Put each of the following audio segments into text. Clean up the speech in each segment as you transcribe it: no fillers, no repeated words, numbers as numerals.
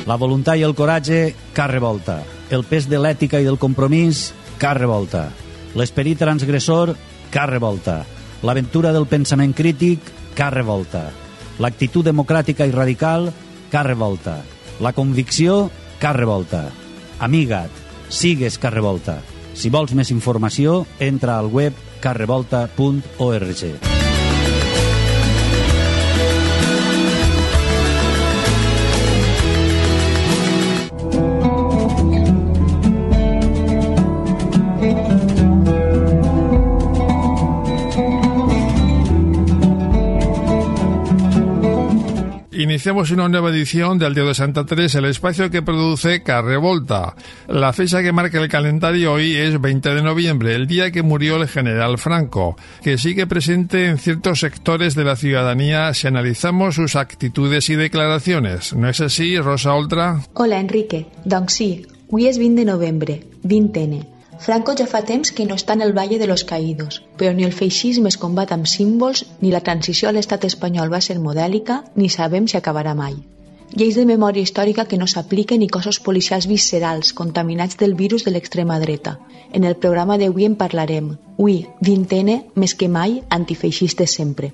La voluntat i el coratge, cap revolta. El pes de l'ètica i del compromís, cap revolta. L'esperit transgressor, cap revolta. L'aventura del pensament crític, cap revolta. L'actitud democràtica i radical, cap revolta. La convicció, cap revolta. Amiga't, sigues cap revolta. Si vols més informació, entra al web caprevolta.org. Iniciamos una nueva edición del Día de Santa Teresa, el espacio que produce Carrevolta. La fecha que marca el calendario hoy es 20 de noviembre, el día que murió el general Franco, que sigue presente en ciertos sectores de la ciudadanía si analizamos sus actitudes y declaraciones. ¿No es así, Rosa Oltra? Hola, Enrique. Doncs sí, avui és 20 de novembre, 20N. Franco ja fa temps que no està en el Valle de los Caídos, però ni el feixisme es combat amb símbols, ni la transició a l'estat espanyol va ser modèlica, ni sabem si acabarà mai. Lleis de memòria històrica que no s'apliquen i cossos policials viscerals contaminats del virus de l'extrema dreta. En el programa d'avui en parlarem. Avui, 20N, més que mai, antifeixistes sempre.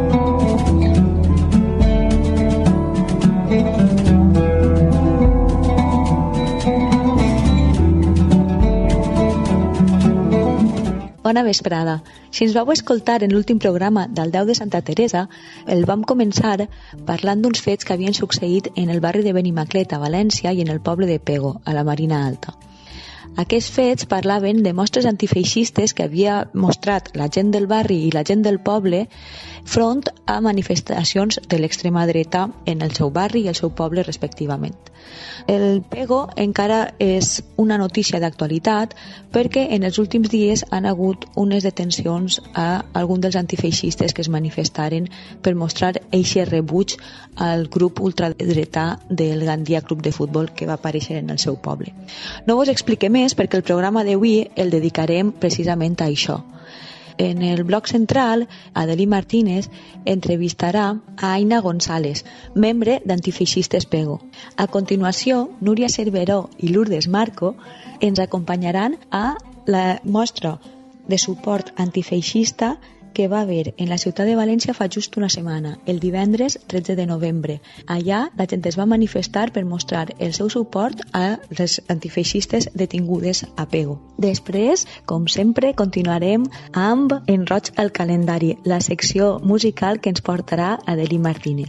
Bona vesprada. Si ens vau escoltar en l'últim programa del 10 de Santa Teresa, el vam començar parlant d'uns fets que havien succeït en el barri de Benimaclet, a València, i en el poble de Pego, a la Marina Alta. Aquests fets parlaven de mostres antifeixistes que havia mostrat la gent del barri i la gent del poble front a manifestacions de l'extrema dreta en el seu barri i el seu poble respectivament. El Pego encara és una notícia d'actualitat perquè en els últims dies han hagut unes detencions a algun dels antifeixistes que es manifestaren per mostrar eixe rebuig al grup ultradretà del Gandia Club de Futbol que va aparèixer en el seu poble. No vos expliqué més perquè el programa d'avui el dedicarem precisament a això. En el bloc central, Adelí Martínez entrevistarà a Aina González, membre d'Antifeixistes Pego. A continuació, Núria Cerveró i Lourdes Marco ens acompanyaran a la mostra de suport antifeixista que va haver en la ciutat de València fa just una setmana, el divendres 13 de novembre. Allà la gent es va manifestar per mostrar el seu suport a les antifeixistes detingudes a Pego. Després, com sempre, continuarem amb En roig al calendari, la secció musical que ens portarà Adelí Martínez.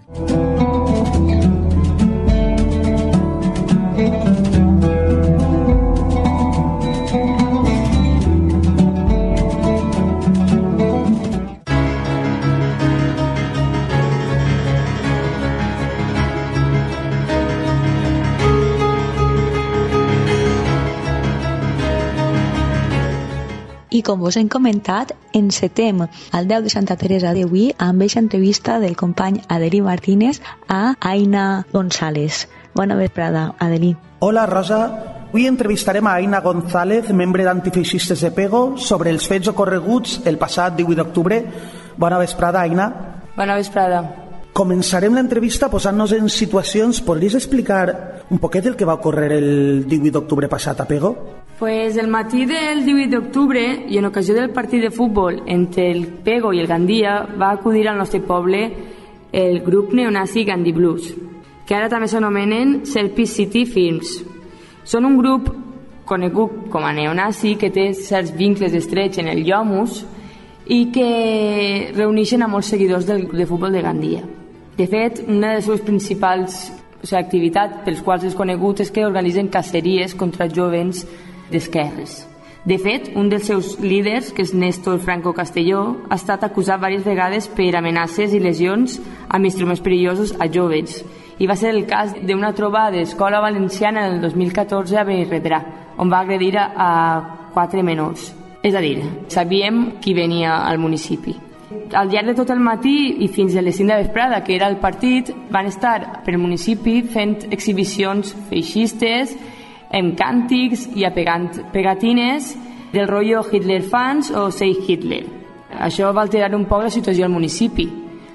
I com vos hem comentat, encetem el 10 de Santa Teresa d'avui amb aquesta entrevista del company Adelí Martínez a Aina González. Bona vesprada, Adelí. Hola, Rosa. Avui entrevistarem a Aina González, membre d'Antifeixistes de Pego, sobre els fets ocorreguts el passat 18 d'octubre. Bona vesprada, Aina. Bona vesprada. Començarem l'entrevista posant-nos en situacions. Podries explicar un poquet el que va ocórrer el 18 d'octubre passat a Pego? Pues el matí del 18 d'octubre i en ocasió del partit de futbol entre el Pego i el Gandia va acudir al nostre poble el grup neonazi Gandhi Blues, que ara també s'anomenen Selfie City Films. Són un grup conegut com a neonazi que té certs vincles estrets en el Iomus i que reuneixen a molts seguidors del grup de futbol de Gandia. De fet, una de les seves principals activitats pels quals és conegut és que organitzen caceries contra jovens d'esquerres. De fet, un dels seus líders, que és Néstor Franco Castelló, ha estat acusat diverses vegades per amenaces i lesions amb instruments perillosos a jovens. I va ser el cas d'una trobada d'escola valenciana el 2014 a Benirredrà, on va agredir a 4 menors. És a dir, sabíem qui venia al municipi. Al llarg de tot el matí i fins a les 5 de vesprada, que era el partit, van estar per el municipi fent exhibicions feixistes, amb càntics i apegant pegatines del rotllo Hitler fans o Say Hitler. Això va alterar un poc la situació al municipi.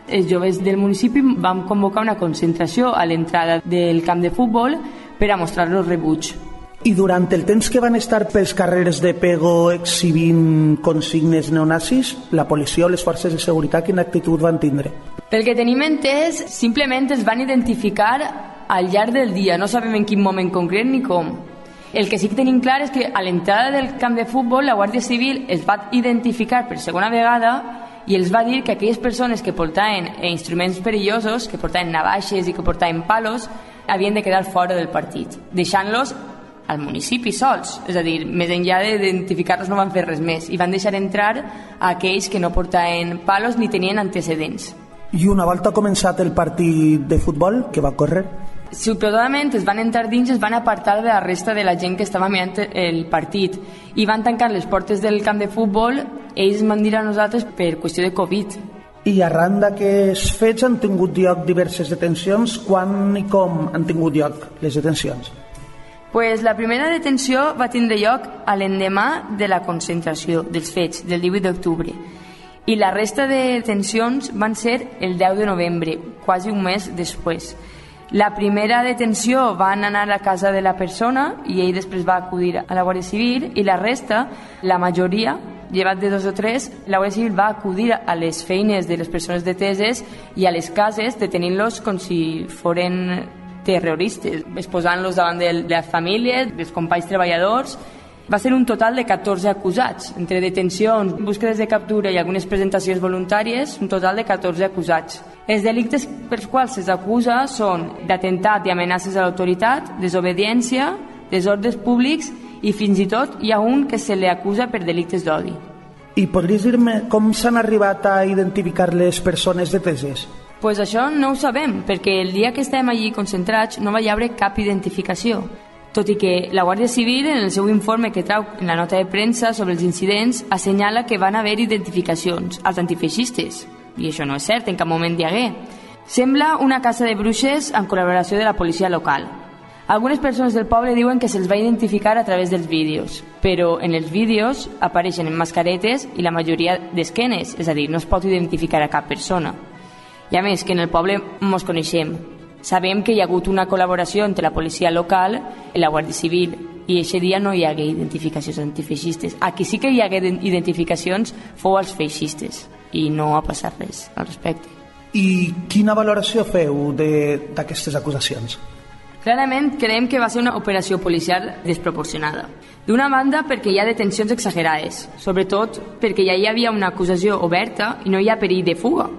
els joves del municipi van convocar una concentració a l'entrada del camp de futbol per a mostrar-los rebuig. I durant el temps que van estar pels carrers de Pego exhibint consignes neonazis, la policia o les forces de seguretat quina actitud van tindre? Pel que tenim entès, simplement els van identificar al llarg del dia, no sabem en quin moment concret ni com. El que sí que tenim clar és que a l'entrada del camp de futbol la Guàrdia Civil es va identificar per segona vegada i els va dir que aquelles persones que portaven instruments perillosos, que portaven navaixes i que portaven palos, havien de quedar fora del partit, deixant-los al municipi sols, és a dir, més enllà d'identificar-los no van fer res més i van deixar entrar a aquells que no portaven palos ni tenien antecedents. I una volta començat el partit de futbol, què va córrer? Suposadament es van entrar dins i es van apartar de la resta de la gent que estava mirant el partit i van tancar les portes del camp de futbol. Ells van dir a nosaltres per qüestió de Covid. I arran d'aquests fets han tingut lloc diverses detencions. Quan i com han tingut lloc les detencions? Pues la primera detenció va tindre lloc a l'endemà de la concentració dels fets, del 18 d'octubre. I la resta de detencions van ser el 10 de novembre, quasi un mes després. La primera detenció van anar a la casa de la persona i ell després va acudir a la Guàrdia Civil i la resta, la majoria, llevat de 2 o 3, la Guàrdia Civil va acudir a les feines de les persones deteses i a les cases detenint-los com si foren terroristes, exposant-los davant de les famílies, dels companys treballadors. Va ser un total de 14 acusats, entre detencions, búsquedes de captura i algunes presentacions voluntàries, un total de 14 acusats. Els delictes pels quals se'ls acusa són d'atemptat i amenaces a l'autoritat, desobediència, desordres públics i fins i tot hi ha un que se li acusa per delictes d'odi. I podries dir-me com s'han arribat a identificar les persones deteses? Pues això no ho sabem, perquè el dia que estem allí concentrats no va hi haver cap identificació. Tot i que la Guàrdia Civil, en el seu informe que trau en la nota de premsa sobre els incidents, assenyala que van haver identificacions als antifeixistes. I això no és cert, en cap moment hi hagué. Sembla una caça de bruixes en col·laboració de la policia local. Algunes persones del poble diuen que se'ls va identificar a través dels vídeos, però en els vídeos apareixen en mascaretes i la majoria d'esquenes, és a dir, no es pot identificar a cap persona. I a més, que en el poble mos coneixem. Sabem que hi ha hagut una col·laboració entre la policia local i la Guàrdia Civil i aquest dia no hi hagué identificacions antifeixistes. Aquí sí que hi hagué identificacions fou als feixistes i no ha passat res al respecte. I quina valoració feu d'aquestes acusacions? Clarament creiem que va ser una operació policial desproporcionada. D'una banda perquè hi ha detencions exagerades, sobretot perquè ja hi havia una acusació oberta i no hi ha perill de fuga.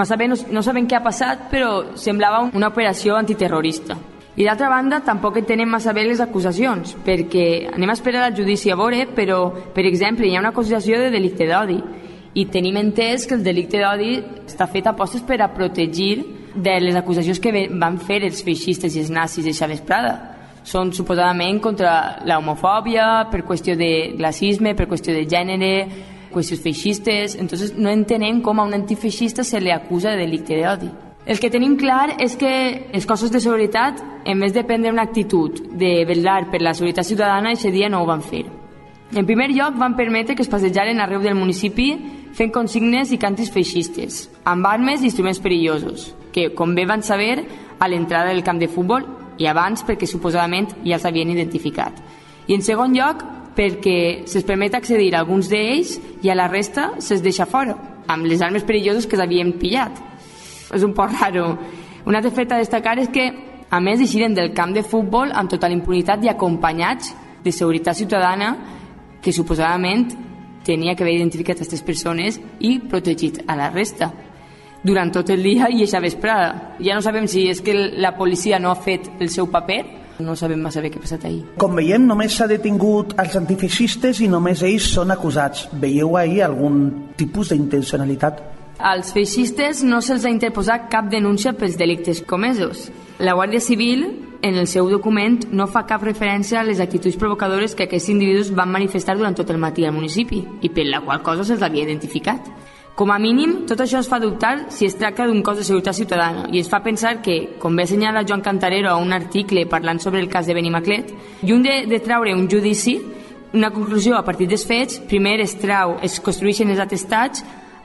No sabem què ha passat, però semblava una operació antiterrorista. I d'altra banda, tampoc entenem massa bé les acusacions, perquè anem a esperar al judici a veure, però, per exemple, hi ha una acusació de delicte d'odi, i tenim entès que el delicte d'odi està fet a postes per a protegir de les acusacions que van fer els feixistes i els nazis de Chávez Prada. Són suposadament contra la homofòbia, per qüestió de racisme, per qüestió de gènere, qüestions feixistes. Entonces no entenem com a un antifeixista se li acusa de delicte d'odi. El que tenim clar és que els cossos de seguretat, en vez de prendre una actitud de vetllar per la seguretat ciutadana, aquest dia no ho van fer. En primer lloc, van permetre que es passejaren arreu del municipi fent consignes i cantis feixistes, amb armes i instruments perillosos, que, com bé van saber, a l'entrada del camp de futbol i abans perquè suposadament ja s'havien identificat. I en segon lloc, perquè se'ls permet accedir a alguns d'ells i a la resta se'ls deixa fora, amb les armes perilloses que s'havien pillat. És un poc raro. Un altre fet a destacar és que, a més, eixiren del camp de futbol amb total impunitat i acompanyats de seguretat ciutadana que suposadament tenia que haver identificat aquestes persones i protegit a la resta durant tot el dia i aquesta vesprada. Ja no sabem si és que la policia no ha fet el seu paper, no sabem massa bé què ha passat ahir. Com veiem, només s'ha detingut els antifeixistes i només ells són acusats. Veieu ahir algun tipus d'intencionalitat? Als feixistes no se'ls ha interposat cap denúncia pels delictes comesos. La Guàrdia Civil, en el seu document, no fa cap referència a les actituds provocadores que aquests individus van manifestar durant tot el matí al municipi i per la qual cosa se'ls havia identificat. Com a mínim, tot això es fa dubtar si es tracta d'un cos de seguretat ciutadana i es fa pensar que, com bé assenyala Joan Cantarero a un article parlant sobre el cas de Benimaclet, lluny de traure un judici, una conclusió a partir dels fets, primer es construeixen els atestats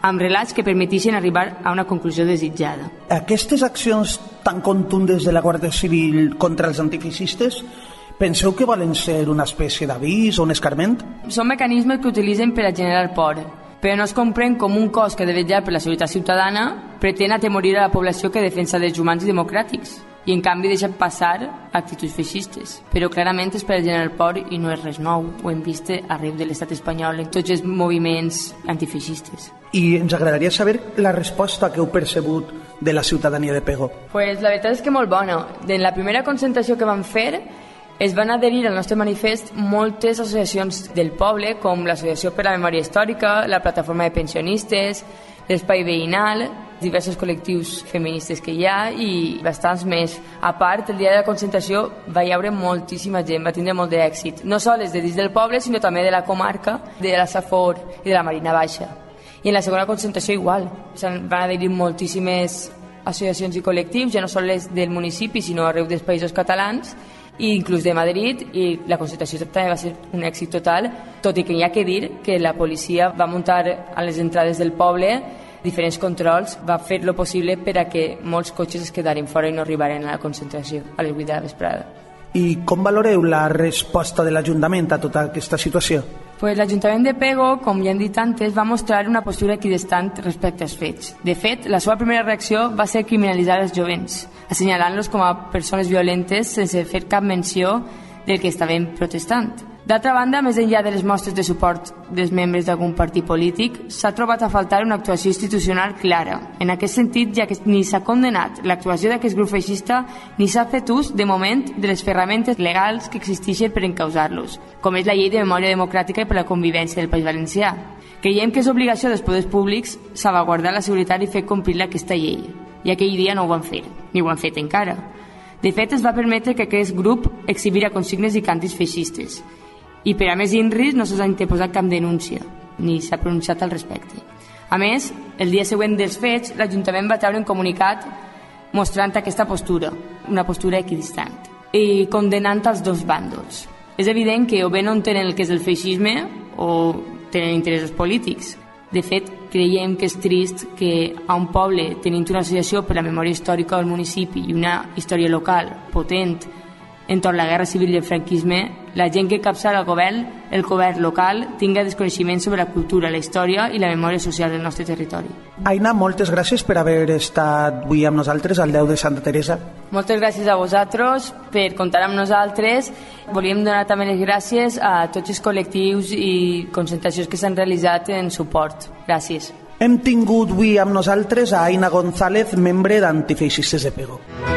amb relats que permeteixen arribar a una conclusió desitjada. Aquestes accions tan contundes de la Guàrdia Civil contra els antifeixistes, penseu que volen ser una espècie d'avís o un escarment? Són mecanismes que utilitzen per a generar por, però no es comprèn com un cos que ha de vetllar per la seguretat ciutadana pretén atemorir a la població que defensa drets humans i democràtics i en canvi deixa passar actituds feixistes. Però clarament és per a generar por i no és res nou. Ho hem vist arreu de l'estat espanyol en tots els moviments antifeixistes. I ens agradaria saber la resposta que heu percebut de la ciutadania de Pego. Pues la veritat és que molt bona. En la primera concentració que vam fer es van adherir al nostre manifest moltes associacions del poble, com l'Associació per la Memòria Històrica, la Plataforma de Pensionistes, l'Espai Veïnal, diversos col·lectius feministes que hi ha i bastants més. A part, el dia de la concentració va haver moltíssima gent, va tindre molt d'èxit, no sols de dins del poble, sinó també de la comarca, de la Safor i de la Marina Baixa. I en la segona concentració igual, van adherir moltíssimes associacions i col·lectius, ja no sols del municipi, sinó arreu dels països catalans, i inclús de Madrid, i la concentració també va ser un èxit total, tot i que hi ha que dir que la policia va muntar a les entrades del poble diferents controls, va fer lo possible per a que molts cotxes es quedaren fora i no arribaren a la concentració a les 8 de la vesprada. I com valoreu la resposta de l'Ajuntament a tota aquesta situació? Pues l'Ajuntament de Pego, com ja hem dit antes, va mostrar una postura equidistant respecte als fets. De fet, la seva primera reacció va ser criminalitzar els jovents, assenyalant-los com a persones violentes sense fer cap menció del que estaven protestant. D'altra banda, més enllà de les mostres de suport dels membres d'algun partit polític, s'ha trobat a faltar una actuació institucional clara. En aquest sentit, ja que ni s'ha condemnat l'actuació d'aquest grup feixista ni s'ha fet ús, de moment, de les ferramentes legals que existeixen per encausar-los, com és la Llei de Memòria Democràtica i per la Convivència del País Valencià. Creiem que és obligació dels poders públics salvaguardar la seguretat i fer complir aquesta llei, i aquell dia no ho van fer, ni ho han fet encara. De fet, es va permetre que aquest grup exhibira consignes i càntics feixistes, i per a més INRIS no s'ha interposat cap denúncia, ni s'ha pronunciat al respecte. A més, el dia següent dels fets, l'Ajuntament va treure un comunicat mostrant aquesta postura, una postura equidistant, i condenant els dos bàndols. És evident que o bé no entenen el que és el feixisme o tenen interessos polítics. De fet, creiem que és trist que a un poble, tenint una associació per la memòria històrica del municipi i una història local potent entorn la Guerra Civil i el franquisme, la gent que capçala el govern local tinga desconeixement sobre la cultura, la història i la memòria social del nostre territori. Aina, moltes gràcies per haver estat avui amb nosaltres al Déu de Santa Teresa. Moltes gràcies a vosaltres per comptar amb nosaltres. Volíem donar també les gràcies a tots els col·lectius i concentracions que s'han realitzat en suport. Gràcies. Hem tingut avui amb nosaltres a Aina González, membre d'Antifeixistes de Pego.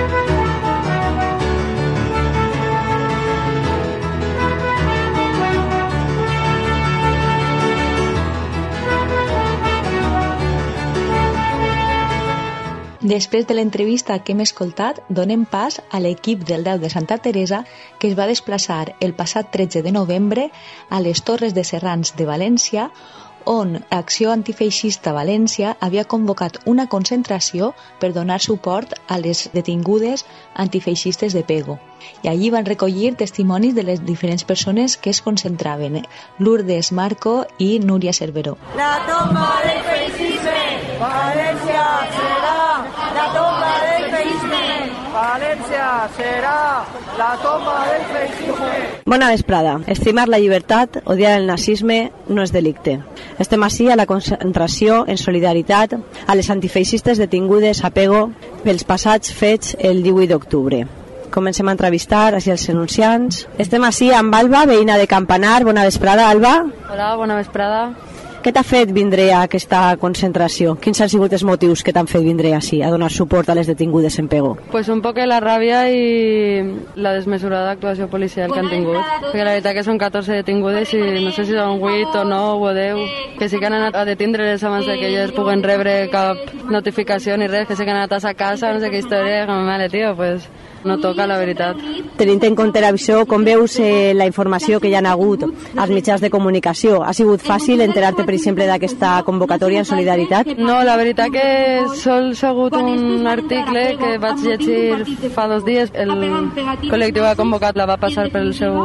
Després de l'entrevista que hem escoltat, donem pas a l'equip del Déu de Santa Teresa que es va desplaçar el passat 13 de novembre a les Torres de Serrans de València, on Acció Antifeixista València havia convocat una concentració per donar suport a les detingudes antifeixistes de Pego. I allí van recollir testimonis de les diferents persones que es concentraven, Lourdes Marco i Núria Cerveró. La tomba del feixisme, València serà la tomba del feixisme. València serà la tomba del feixisme. Bona vesprada. Estimar la llibertat, odiar el nazisme no és delicte. Estem ací a la concentració en solidaritat a les antifeixistes detingudes a Pego pels passats fets el 18 d'octubre. Comencem a entrevistar així els denunciants. Estem ací amb Alba, veïna de Campanar. Bona vesprada, Alba. Hola, bona vesprada. Què t'ha fet vindre a aquesta concentració? Quins han sigut els motius que t'han fet vindre així, a donar suport a les detingudes en Pego? Pues un poc la ràbia i la desmesurada actuació policial que han tingut. Perquè la veritat que són 14 detingudes i no sé si són 8 o 9 o 10, que sí que han anat a detindre-les abans que elles puguen rebre cap notificació ni res, que sí que han anat a sa casa, no sé què història, com mare, tio, pues no toca, la veritat. Tenint en compte això, com veus la informació que hi ha hagut als mitjans de comunicació? Ha sigut fàcil enterar-te, per exemple, d'aquesta convocatòria en solidaritat? No, la veritat que sols ha hagut un article que vaig llegir fa 2 dies. El col·lectiu que ha convocat la va passar pel seu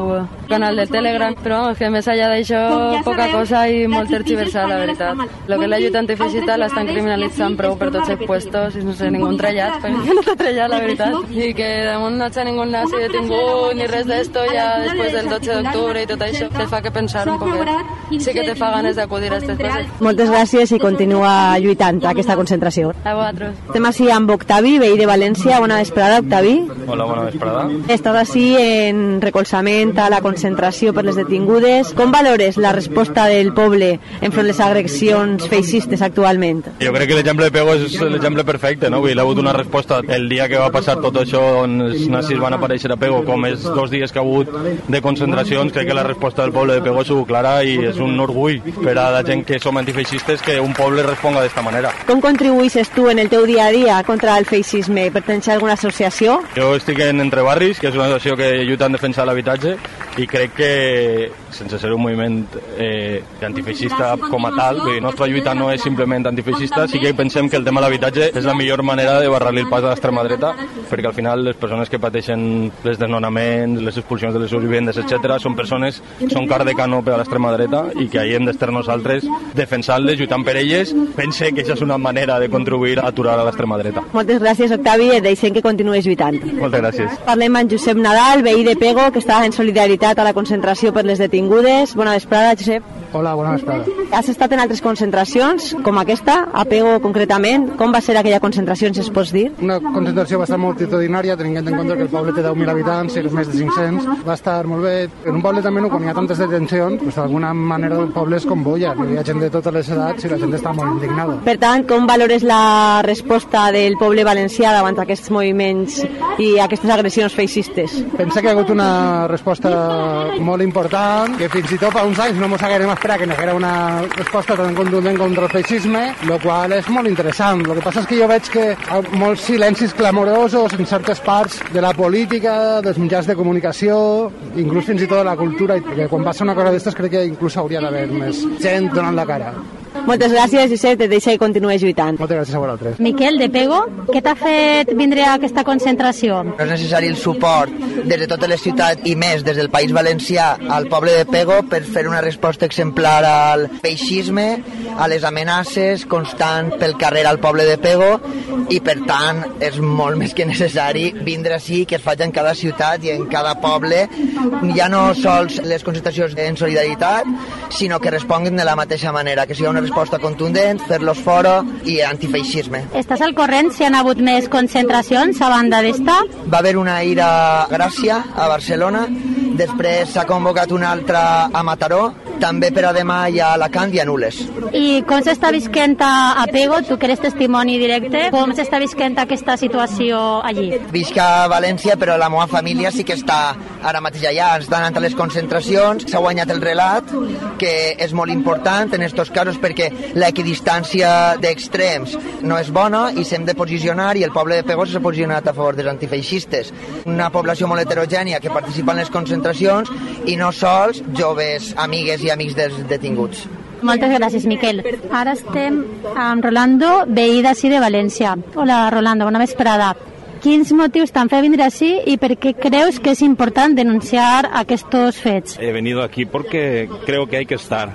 canal del Telegram, però vamos, que més allà d'això poca cosa i molt tergiversat, la veritat. Lo que és la lluita antifeixista l'estan criminalitzant prou per tots els puestos i no sé, ningú trellat, perquè no t'ha trellat, la veritat. I que damunt no hi ha ningú nazi detingut ni res d'esto ja després del 12 d'octubre i tot això te fa que pensar un poquet. Sí que te fa ganes d'acudir a aquestes coses. Moltes gràcies i continua lluitant aquesta concentració. A vosaltres. Estem així amb Octavi, veí de València. Bona vesprada, Octavi. Hola, bona vesprada. Estàs així en recolzament a la concentració per les detingudes. Com valores la resposta del poble enfront les agressions feixistes actualment? Jo crec que l'exemple de Pego és l'exemple perfecte, no? Vull dir, ha hagut una resposta el dia que va passar tot això on els nazis van aparèixer a Pego, com els 2 dies que ha hagut de concentracions. Crec que la resposta del poble de Pego és clara i és un orgull per a la gent que som antifeixistes que un poble responga d'esta manera. Com contribuïssis tu en el teu dia a dia contra el feixisme? Pertanyes a alguna associació? Jo estic en Entre Barris, que és una associació que lluita en defensa de l'habitatge, i crec que, sense ser un moviment antifeixista com a tal, la nostra lluita no és simplement antifeixista, sí que pensem que el tema de l'habitatge és la millor manera de barrar-li el pas a l'extrema dreta, perquè al final les persones que pateixen els desnonaments, les expulsions de les seves vivendes, etc., són persones que són car de canó per a l'extrema dreta i que ahir hem d'estar nosaltres defensant-les, lluitant per elles. Pense que això és una manera de contribuir a aturar a l'extrema dreta. Moltes gràcies, Octavi, et deixem que continuïs lluitant. Moltes gràcies. Parlem amb Josep Nadal, veí de Pego, que està en solidaritat a la concentració per les detingudes. Bona vesprada, Josep. Hola, bona vesprada. Has estat en altres concentracions, com aquesta, a Pego concretament. Com va ser aquella concentració, si es pots dir? Una concentració bastant multitudinària, tenint en compte que el poble té 10.000 habitants i més de 500. Va estar molt bé. En un poble també, quan hi ha tantes detencions, pues, d'alguna manera el poble es convolla. Hi ha gent de totes les edats i la gent està molt indignada. Per tant, com valores la resposta del poble valencià davant aquests moviments i aquestes agressions feixistes? Pensa que ha hagut una resposta molt important, que fins i tot fa uns anys no mos haguérem esperat que no hi haguera una resposta tan contundent contra el feixisme, el qual és molt interessant. El que passa és que jo veig que hi ha molts silencis clamorosos en certes parts de la política, dels mitjans de comunicació, inclús fins i tot de la cultura, i que quan passa una cosa d'aquestes crec que inclús hauria d'haver més gent donant la cara. Moltes gràcies, Josep, et deixa i continuïs lluitant. Moltes gràcies a vosaltres. Miquel, de Pego, què t'ha fet vindre a aquesta concentració? No és necessari el suport des de totes les ciutats i més des del País Valencià al poble de Pego per fer una resposta exemplar al feixisme, a les amenaces constants pel carrer al poble de Pego, i per tant és molt més que necessari vindre així, que es faci en cada ciutat i en cada poble, ja no sols les concentracions en solidaritat, sinó que responguin de la mateixa manera, que sigui una resposta contundent, fer-los fora i antifeixisme. Estàs al corrent si han hagut més concentracions a banda d'esta? Va haver una ahir a Gràcia, a Barcelona, després s'ha convocat una altra a Mataró, també per a demà hi ha Alacant i a Nules. I com s'està visquent a Pego? Tu que eres testimoni directe, com s'està visquent aquesta situació allí? Visc a València, però la meva família sí que està ara mateix allà. Estan entre les concentracions, s'ha guanyat el relat, que és molt important en aquests casos perquè l'equidistància d'extrems no és bona i s'hem de posicionar, i el poble de Pego s'ha posicionat a favor dels antifeixistes. Una població molt heterogènia que participa en les concentracions i no sols joves amigues i amics dels detinguts. Moltes gràcies, Miquel. Ara estem amb Rolando, veí d'ací de València. Hola, Rolando, bona vesprada. Quins motius t'han fet vindre així i per què creus que es important denunciar aquestos fets? He venido aquí porque creo que hay que estar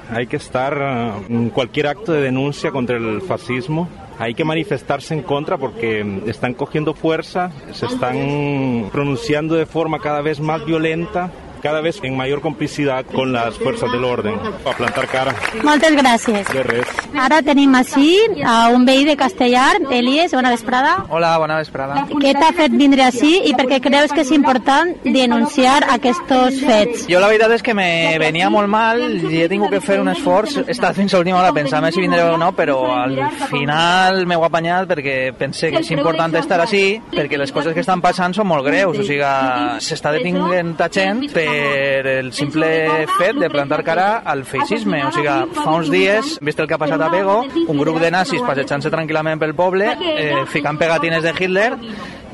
en cualquier acto de denuncia contra el fascismo. Hay que manifestarse en contra porque están cogiendo fuerza, se están pronunciando de forma cada vez más violenta, cada vez en mayor complicidad con las fuerzas del orden. A plantar cara. Moltes gràcies. De res. Ara tenim així a un veí de Castellar, Elies, bona vesprada. Hola, bona vesprada. Què t'ha fet vindre així i per què creus que és important denunciar aquests fets? Jo la veritat és que me venia molt mal i he tingut que fer un esforç. He estat fins a l'última hora pensant si vindré o no, però al final m'he apanyat perquè pense que és important estar així, perquè les coses que estan passant són molt greus. O sigui, s'està detinguent a gent per el simple fet de plantar cara al feixisme. O sigui, fa uns dies, vist el que ha passat a Pego, un grup de nazis passejant-se tranquil·lament pel poble, ficant pegatines de Hitler,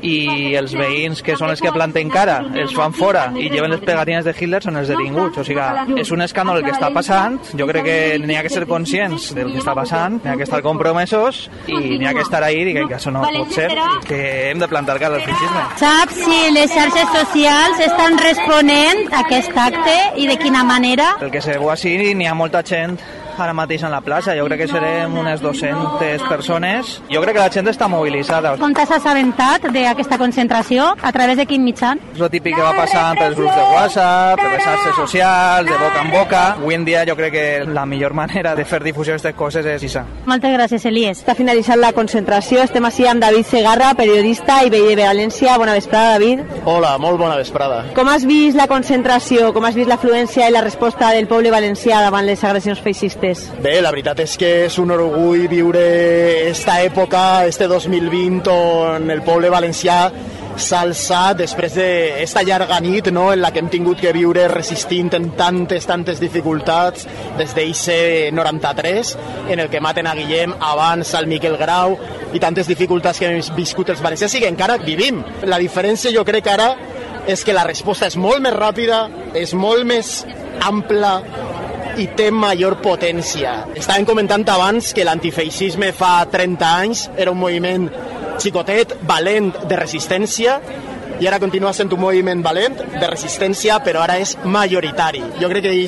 i els veïns, que són els que planten cara, els fan fora i lleven les pegatines de Hitler, són els detinguts. O sigui, és un escàndol el que està passant. Jo crec que n'hi ha que ser conscients del que està passant, n'hi ha que estar compromesos i n'hi ha que estar ahí i que això no pot ser, que hem de plantar cara al feixisme. Saps si les xarxes socials estan responent a aquest acte i de quina manera? El que se veu així, n'hi ha molta gent ara mateix en la plaça. Jo crec que serem unes 200 persones. Jo crec que la gent està mobilitzada. Com t'has assabentat d'aquesta concentració? A través de quin mitjà? És el típic que va passant pels grups de WhatsApp, per les xarxes socials, de boca en boca. Avui en dia jo crec que la millor manera de fer difusió d'aquestes coses és això. Moltes gràcies, Elies. Està finalitzant la concentració. Estem així amb David Segarra, periodista i veí de València. Bona vesprada, David. Hola, molt bona vesprada. Com has vist la concentració? Com has vist l'afluència i la resposta del poble valencià davant les agressions feixistes? Bé, la veritat és que és un orgull viure esta època, este 2020, on el poble valencià s'ha alçat després d'esta llarga nit, no?, en la que hem tingut que viure resistint en tantes dificultats des d'IC 93, en el que maten a Guillem, abans al Miquel Grau, i tantes dificultats que hem viscut els valencians i que encara vivim. La diferència jo crec que ara és que la resposta és molt més ràpida, és molt més ampla i té major potència. Estàvem comentant abans que l'antifeixisme fa 30 anys era un moviment xicotet, valent, de resistència, i ara continua sent un moviment valent, de resistència, però ara és majoritari. Jo crec que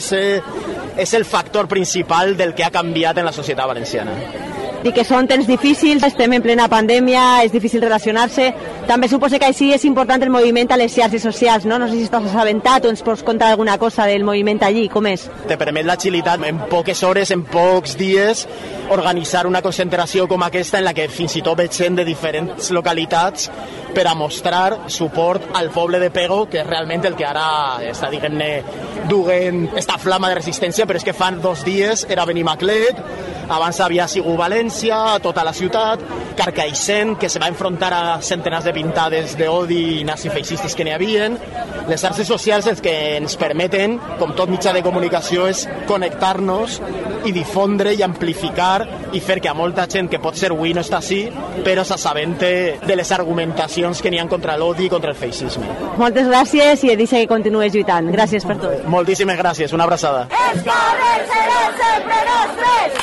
és el factor principal del que ha canviat en la societat valenciana. I que són temps difícils, estem en plena pandèmia, és difícil relacionar-se. També suposo que així és important el moviment a les xarxes socials, no? No sé si estàs assabentat o ens pots contar alguna cosa del moviment allí, com és? Te permet l'agilitat en poques hores, en pocs dies, organitzar una concentració com aquesta en la que fins i tot veig gent de diferents localitats per a mostrar suport al poble de Pego, que és realment el que ara està, diguem-ne, duent esta flama de resistència, però és que fa 2 dies era Benimaclet, abans havia sigut València, tota la ciutat, Carcaixent, que se va enfrontar a centenars de pintades d'odi nazifeixistes que n'hi havien. Les xarxes socials el que ens permeten, com tot mitjà de comunicació, és connectar-nos i difondre i amplificar i fer que a molta gent que pot ser avui no està així, però s'assabente de les argumentacions que n'hi ha contra l'odi i contra el feixisme. Moltes gràcies i et deixa que continues lluitant. Gràcies per tot. Moltíssimes gràcies, una abraçada. Els carrers seran sempre nostres!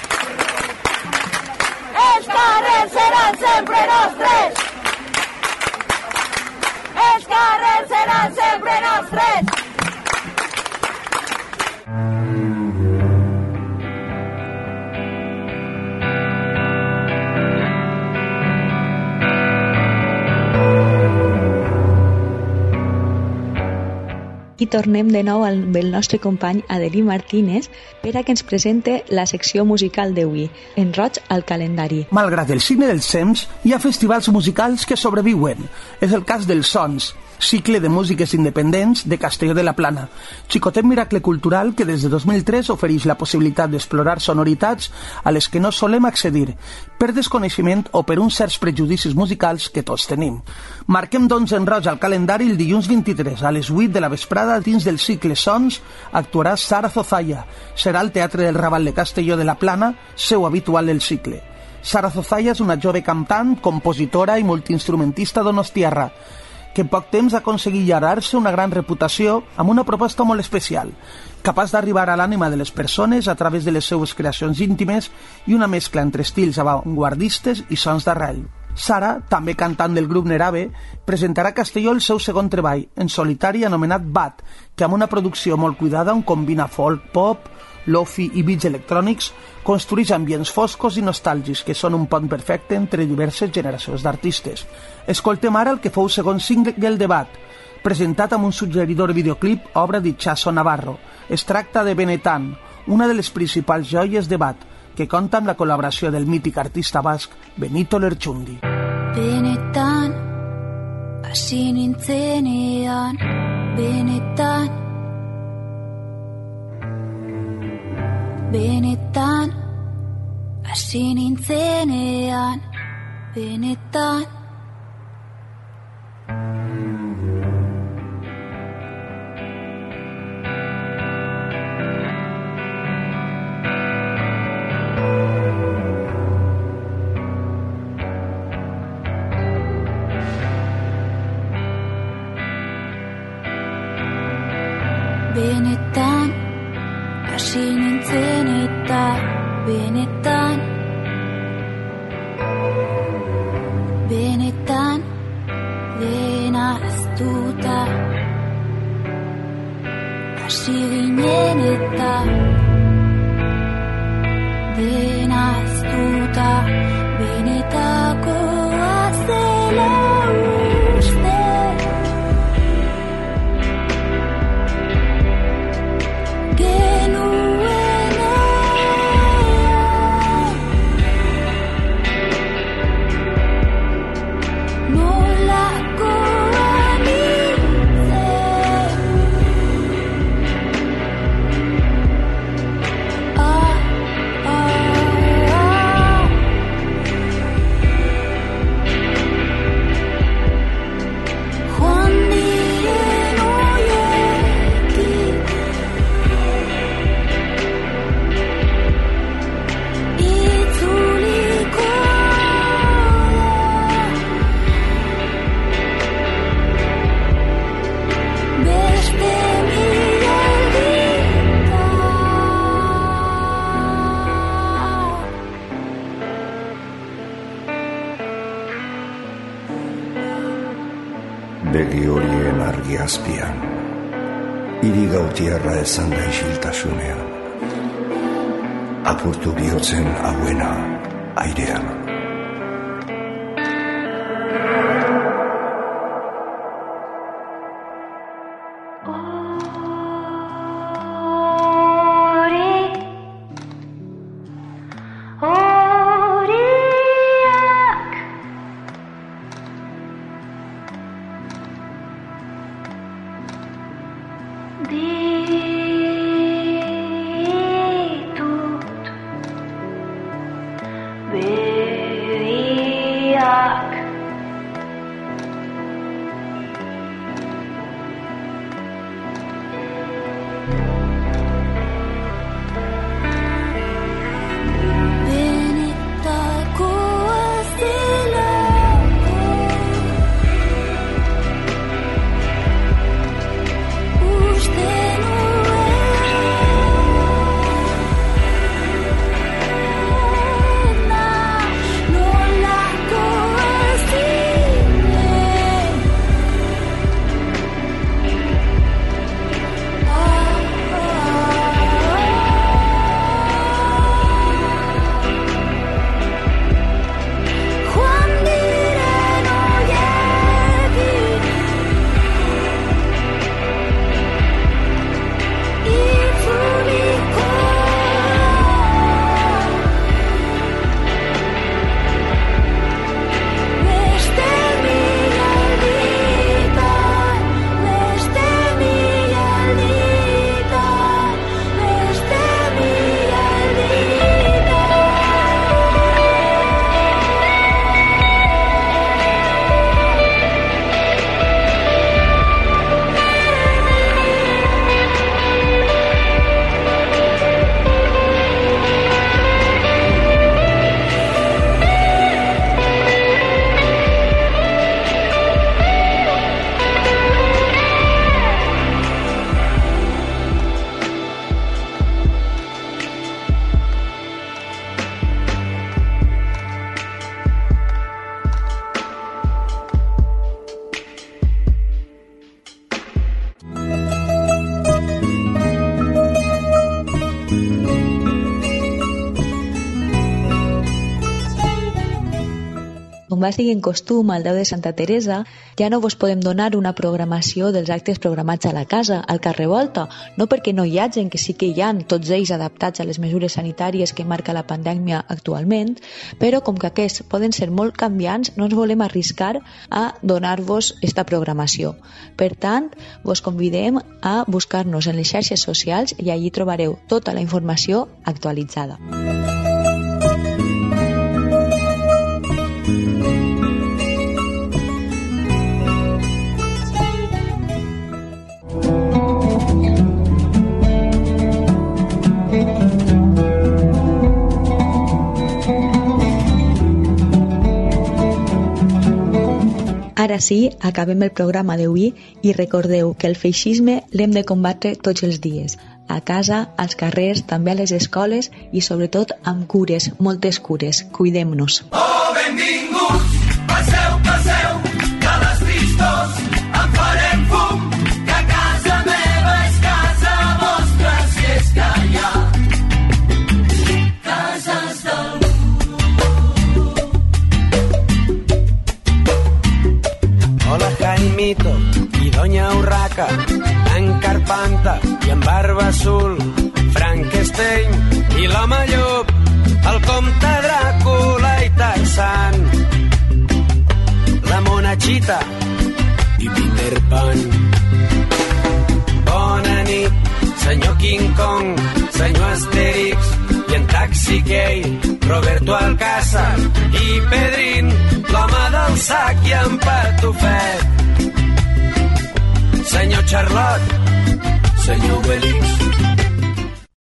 Els carrers seran sempre nostres! Els carrers seran sempre nostres! I tornem de nou amb el nostre company Adelí Martínez per a que ens presente la secció musical d'avui, En roig al calendari. Malgrat el signe dels temps, hi ha festivals musicals que sobreviuen. És el cas dels Sons, cicle de músiques independents de Castelló de la Plana, xicotet miracle cultural que des de 2003 ofereix la possibilitat d'explorar sonoritats a les que no solem accedir, per desconeixement o per uns certs prejudicis musicals que tots tenim. Marquem doncs en roig al calendari el dilluns 23 a les 8 de la vesprada dins del cicle Sons actuarà Sara Zozaya. Serà al Teatre del Raval de Castelló de la Plana, seu habitual del cicle. Sara Zozaya és una jove cantant, compositora i multiinstrumentista donostiarra, que en poc temps ha aconseguit llargar-se una gran reputació amb una proposta molt especial, capaç d'arribar a l'ànima de les persones a través de les seues creacions íntimes i una mescla entre estils avantguardistes i sons d'arrel. Sara, també cantant del grup Nerave, presentarà a Castelló el seu segon treball, en solitari anomenat Bat, que amb una producció molt cuidada on combina folk, pop, lofi i beats electrònics, construeix ambients foscos i nostàlgics que són un pont perfecte entre diverses generacions d'artistes. Escoltem ara el que fou segon single del Debat, presentat amb un suggeridor videoclip obra d'Itxaso Navarro. Es tracta de Benetan, una de les principals joies de Bat, que compta amb la col·laboració del mític artista basc Benito Lertxundi. Benetan, hasi nintzenean, benetan, benetan, hasi nintzenean, benetan. benetan, benetan, dena aztuta, hasi ginen eta dena aztuta, benetakoa zela uste. Begi horien argi azpian, hiri gautiarra ezan da isiltasunean, apurtu bihotzen hauena airean. va seguint costum al Deu de Santa Teresa, ja no vos podem donar una programació dels actes programats a la casa, al carrer Volta, no perquè no hi hagin, que sí que hi ha, tots ells adaptats a les mesures sanitàries que marca la pandèmia actualment, però com que aquests poden ser molt canviants, no ens volem arriscar a donar-vos esta programació. Per tant, vos convidem a buscar-nos en les xarxes socials i allí trobareu tota la informació actualitzada. Ara sí, acabem el programa d'avui i recordeu que el feixisme l'hem de combatre tots els dies. a casa, als carrers, també a les escoles i sobretot amb cures, moltes cures. Cuidem-nos. Oh, benvinguts, passeu, passeu, de les tristors en farem fum, que casa meva és casa vostra, si és que hi ha cases d'algú. Hola Jaimito i Doña Urraca, en Carpanta i en Barba Azul, Frankenstein i l'home llop, el comte Dràcula i Tarzan, la Monachita i Peter Pan. Bona nit, senyor King Kong, senyor Asterix i en Taxi Gay, Roberto Alcázar i Pedrín, l'home del sac i en Patufet, senyor Charlot, senyor Obelix,